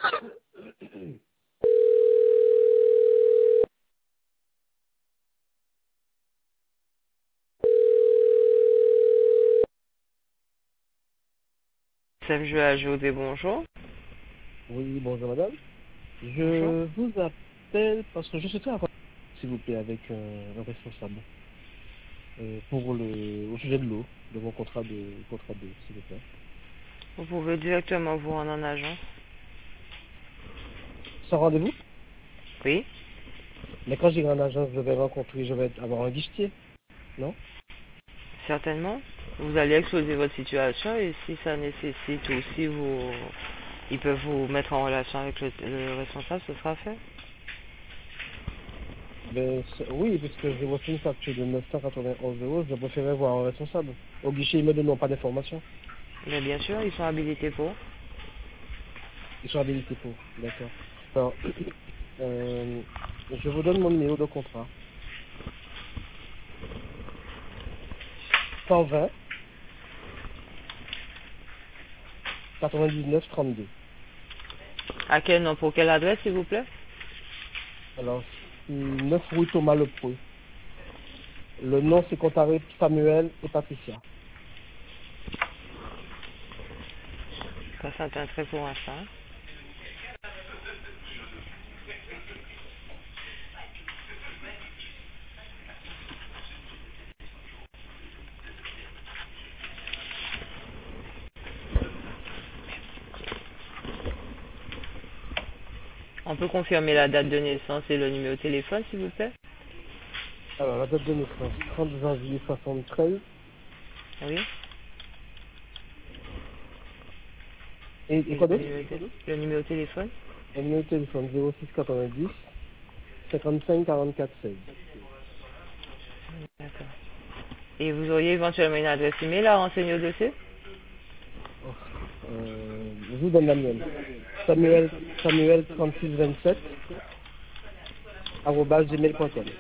Sam José, bonjour. Oui, bonjour madame. Bonjour. Je vous appelle parce que je souhaiterais avoir, s'il vous plaît, avec le responsable au sujet de l'eau, de mon contrat d'eau, s'il vous plaît. Vous pouvez directement vous rendre en agence. Sans rendez-vous? Oui, Mais quand j'irai en agence, je vais avoir un guichetier, non? certainement. Vous allez exposer votre situation et si ça nécessite ou si ils peuvent vous mettre en relation avec le responsable, ce sera fait. Ben, oui, puisque j'ai reçu une facture de 991 euros, je préférais voir un responsable. Au guichet, ils me donnent pas d'informations. Mais bien sûr, ils sont habilités pour. Ils sont habilités pour. D'accord. Alors, euh, je vous donne mon numéro de contrat. 120 99 32. À quel nom, pour quelle adresse, s'il vous plaît? Alors, c'est 9 rue Thomas Lepreux. Le nom, c'est Contaré Samuel et Patricia. Ça c'est un trait pour l'instant. On peut confirmer la date de naissance et le numéro de téléphone, s'il vous plaît? Alors, la date de naissance, 30 janvier 73. Oui. Et Et quoi d'autre? le numéro de téléphone? Le numéro de téléphone, 06 90 55 44 16. D'accord. Et vous auriez éventuellement une adresse email à renseigner au dossier? Oh, je vous donne la mienne. Oui. Samuel 3627 @gmail.com.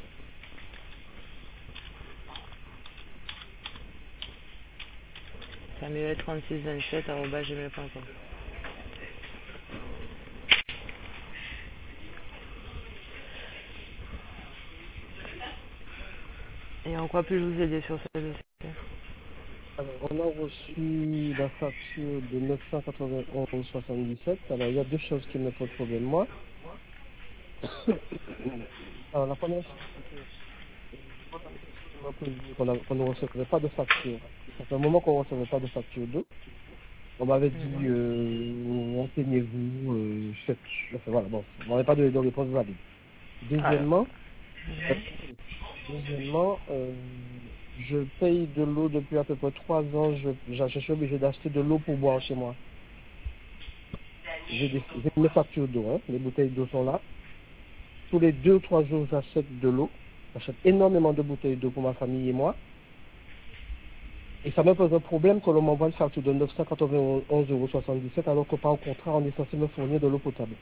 Samuel3627@gmail.com. Et en quoi puis-je vous aider sur ce dossier? Alors, on a reçu la facture de 991,77. Alors, il y a deux choses qui me posent problème, moi. Alors, la première chose, c'est que qu'on ne recevrait pas de facture. Ça fait un moment qu'on ne recevait pas de facture d'eau. On m'avait dit, Mhm. renseignez-vous, enfin, voilà, bon, on n'avait pas de réponse valide. Alors. Deuxièmement, euh, Mhm. deuxièmement, je paye de l'eau depuis à peu près 3 ans. Je suis obligé d'acheter de l'eau pour boire chez moi. J'ai mes factures d'eau, hein, les bouteilles d'eau sont là. Tous les 2 ou 3 jours, j'achète de l'eau. J'achète énormément de bouteilles d'eau pour ma famille et moi. Et ça me pose un problème que l'on m'envoie une facture de 991,77 € alors que par contrat, on est censé me fournir de l'eau potable.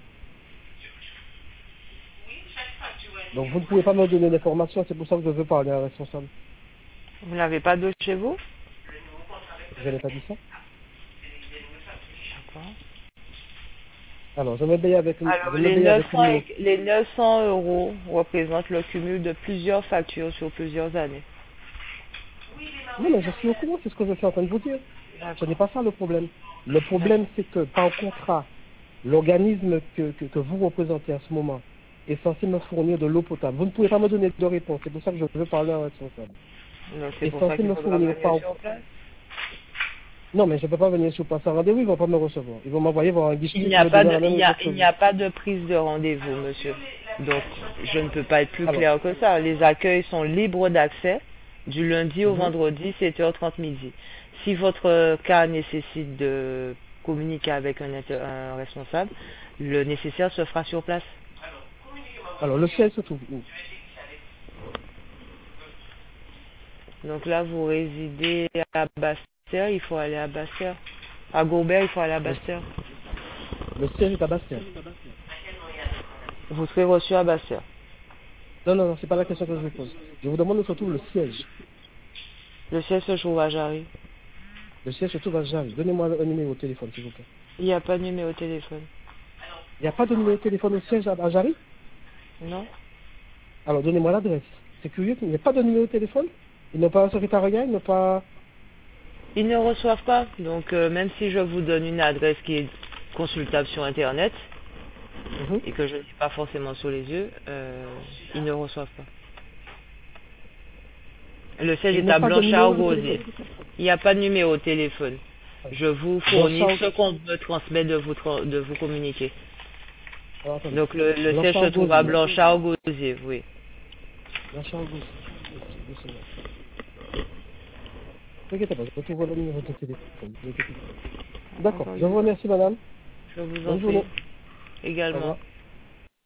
Donc vous ne pouvez pas me donner l'information, c'est pour ça que je veux parler à un responsable. Vous n'avez pas d'eau chez vous? Je n'ai pas dit ça. D'accord. Alors, je Alors, me paye avec une eau. les 900 euros représentent le cumul de plusieurs factures sur plusieurs années. Non, mais je suis au courant, c'est ce que je suis en train de vous dire. Ce n'est D'accord. pas ça le problème. Le problème, D'accord. c'est que par contrat, l'organisme que vous représentez à ce moment est censé me fournir de l'eau potable. Vous ne pouvez pas me donner de réponse. C'est pour ça que je veux parler à un responsable. Donc, c'est Est pour ça censé qu'il me faudra fournir venir par... sur place. Non, mais je ne peux pas venir sur place à rendez-vous, ils ne vont pas me recevoir. Ils vont m'envoyer voir un guichetier qui me donnera la même réponse que Il n'y vous. a pas de prise de rendez-vous, monsieur. Donc, je ne peux pas être plus Alors, clair que ça. Les accueils sont libres d'accès du lundi au mhm. vendredi, 7h30 midi. Si votre cas nécessite de communiquer avec un responsable, le nécessaire se fera sur place. Alors le siège se trouve où? Donc là, vous résidez à Bastère, il faut aller à Bastère. À Gourbert, il faut aller à Le, Bastère. le siège est à Bastien. Vous serez reçu à Bastère. Non, non, non, c'est pas la question que je vous pose. Je vous demande où se trouve le siège. Le siège se trouve à Jarry. Le siège se trouve à Jarry. Donnez-moi un numéro de téléphone, s'il vous plaît. Il n'y a pas de numéro de téléphone. Il n'y a pas de numéro de téléphone au siège à Jarry? Non. Alors, donnez-moi l'adresse. C'est curieux qu'il n'y ait pas de numéro de téléphone. Ils n'ont pas un secrétariat, ils n'ont pas... Ils ne reçoivent pas. Donc, même si je vous donne une adresse qui est consultable sur Internet Mhm. et que je n'ai pas forcément sous les yeux, ils ne reçoivent pas. Le siège Ils est à n'ont pas de numéro de Blanchard-Rosier. téléphone. Il n'y a pas de numéro de téléphone. Je vous fournis Blanchard... ce qu'on me transmet de vous communiquer. Alors, attendez. Donc, le siège se trouve à Blanchard-Gosier. Blanchard-Rosier, oui. Blanchard-Gosier. Ne vous inquiétez pas, je retrouve le numéro de téléphone. Ne vous inquiétez pas. D'accord. Je vous remercie, madame. Je vous en Bonne prie. journée. Au Également. revoir.